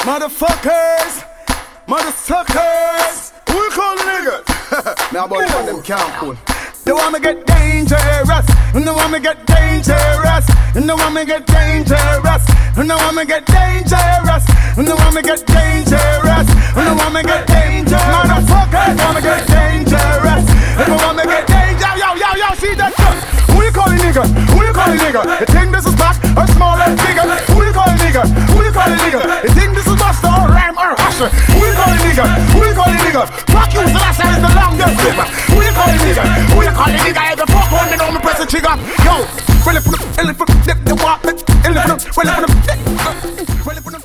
Motherfuckers, motherfuckers, who you call niggas? Now boy, one them can't pull. They want me get dangerous. They want me get dangerous. They want me get dangerous. They want me get dangerous. They want me get dangerous. They want me get dangerous. Motherfuckers want me get dangerous. They want me get dangerous. Yo, see that shit? Who you call a nigga? Who you call a nigga? You think this is back or small and bigger? Who you call a nigga? Who you call a nigga? You think this is Buster or Rhyme or Usher? Who you call a nigga? Who you call a nigga? Fuck you, so last time is the longest river. Who you call a nigga? Who you call a nigga? Every fuck one, they know me press the trigger. Yo, really put the elephant, the walk, elephant, really put the